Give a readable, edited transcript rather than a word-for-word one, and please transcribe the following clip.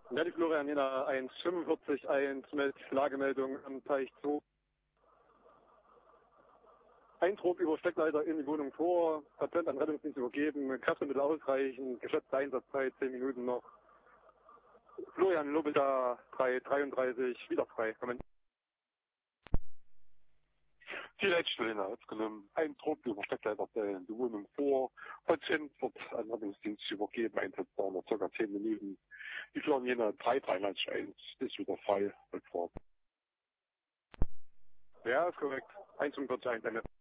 Ja, die Florian Jena 1:45,1 mit Lagemeldung am Teich 2. Eindruck über Steckleiter in die Wohnung vor, Patient an Rettungsdienst übergeben, Kräftemittel ausreichend, geschätzte Einsatzzeit 10 Minuten noch. Florian Lobelda 3:33, wieder frei. Moment. Die Leitstelle hat genommen Eindruck über Steckleiter in die Wohnung vor, Patient wird an Rettungsdienst übergeben, Einsatzdauer ca. 10 Minuten. Die Florian Jena 3:33,1 ist wieder frei, Rückfahrt. Ja, ist korrekt. 1:45,1.